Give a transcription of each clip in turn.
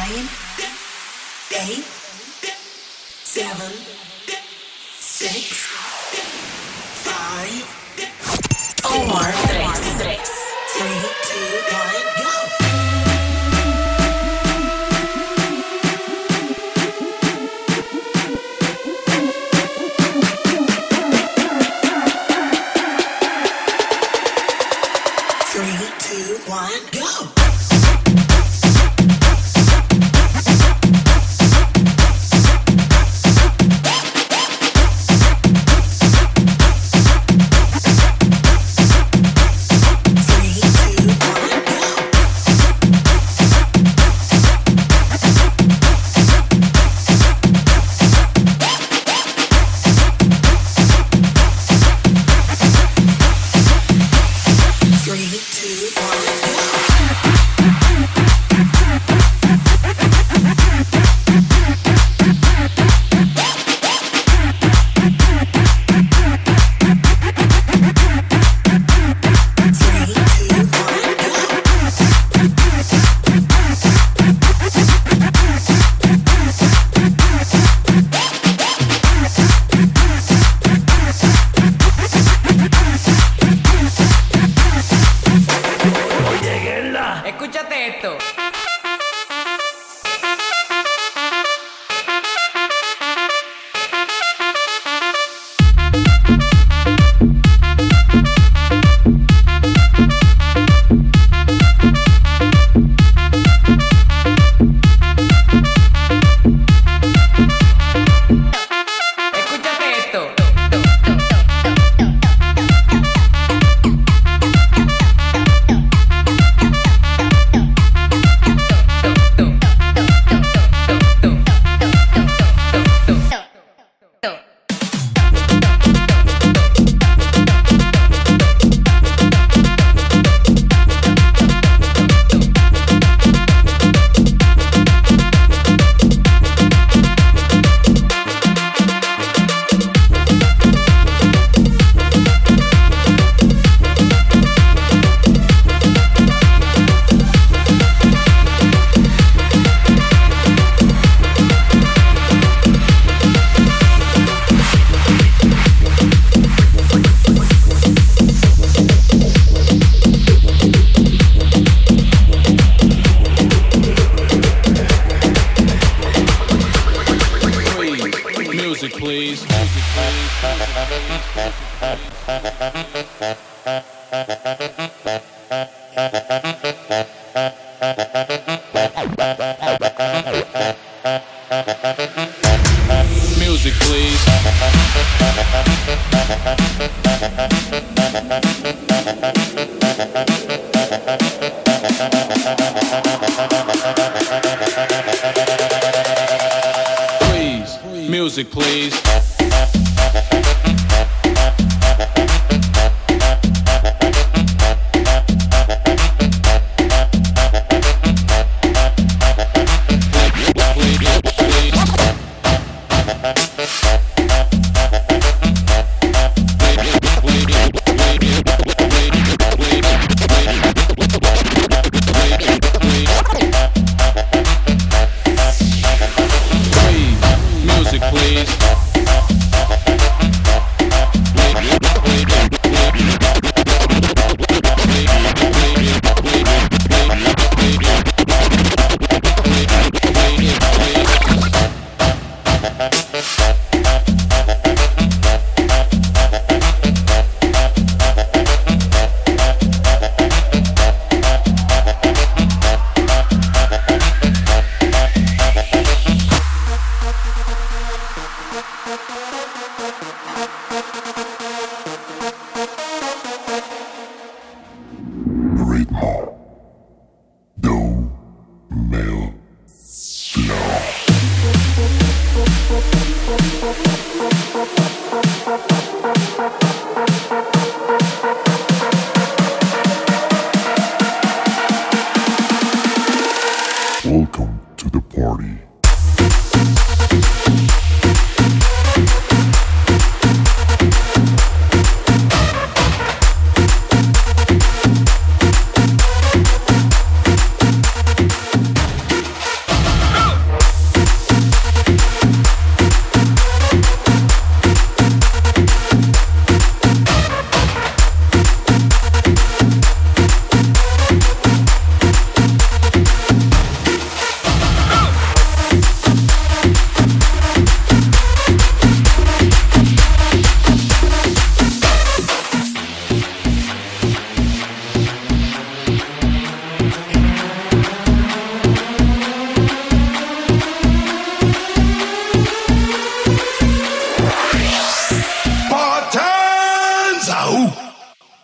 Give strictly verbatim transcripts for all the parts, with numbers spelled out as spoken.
nine, eight, seven, six, five, four, tres, tres, three, two, one, go. Three, two, one, go. Music, please. Please, music, please. Welcome to the party.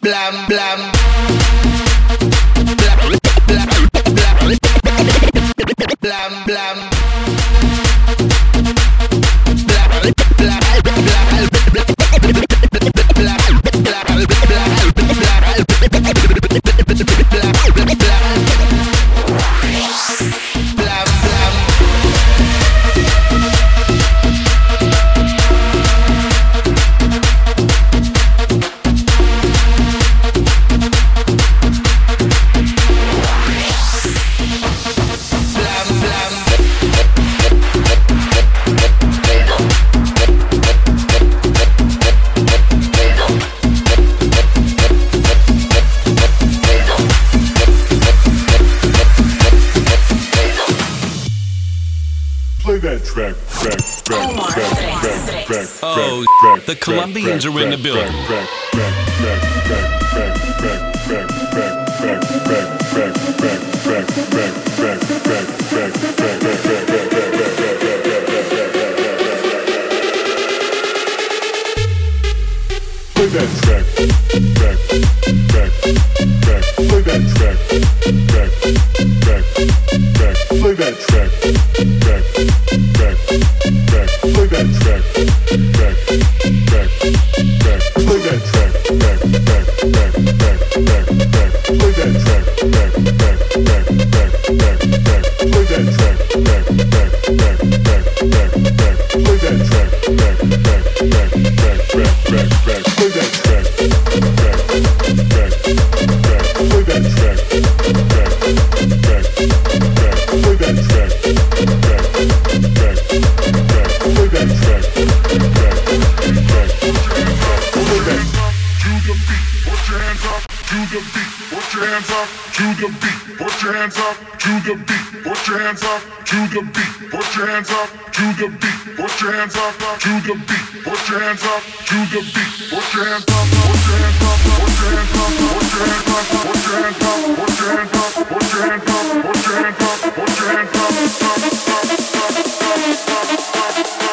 blam blam. Blam blam. Oh, the Colombians are in the building. Play that track, back, back, back. Play that track, back, back, back. Play that track, back, back, back. Play that track, back, back, back. Play that track, back, back, back, back, back, back. Play that track, back, back, back, back, back, back. Play that track, back, back, back, back, back, back. Play that track, back, back, back, back, back, back, back. Play that track, back, back, back. Play that track, back, back, back. Play that track, back, back, back. Play that track, back, back, back. Play that to the beat. Put your hands up to the beat. Put your hands up to the beat. Put your hands up to the beat. Put your hands up to the beat. Put your hands up to the beat. Put your hands up to the beat. Put your hands up to the beat. Put your hands up. Put your hands up. Put your hands up. Put your hands up. Put your hands up. Put your hands up. Put your hands up. Put your hands up. Put your hands up. Stop. Stop. Stop. Stop. Stop. Stop.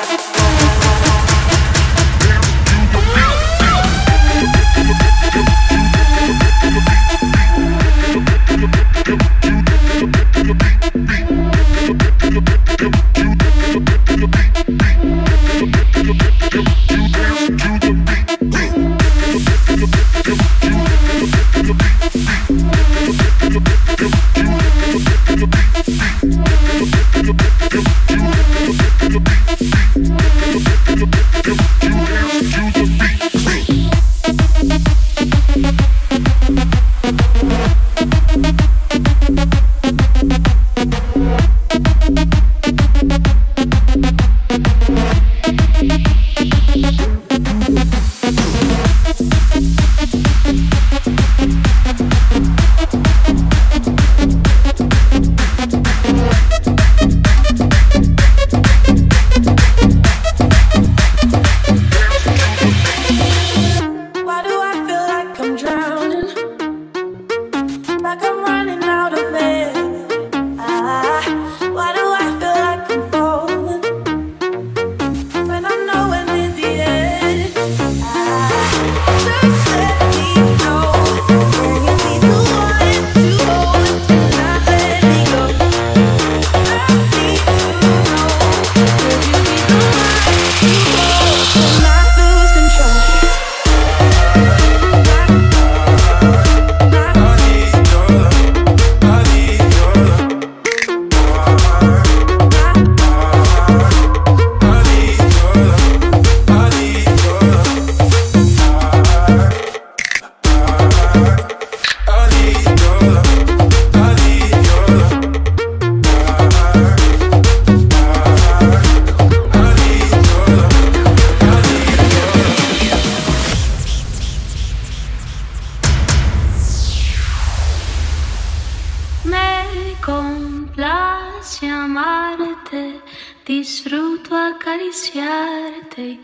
Disfruto acariciarte y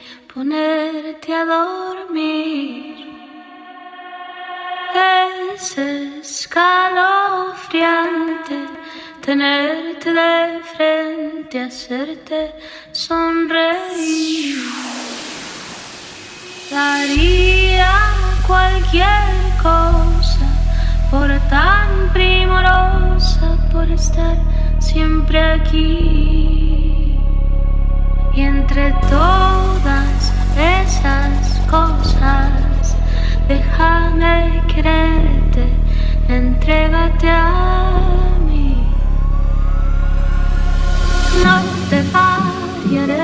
ponerte a dormir. Es escalofriante tenerte de frente, hacerte sonreír. Daría cualquier cosa, por tan primorosa, por estar siempre aquí. Y entre todas esas cosas, déjame quererte, entrégate a mí. No te fallaré,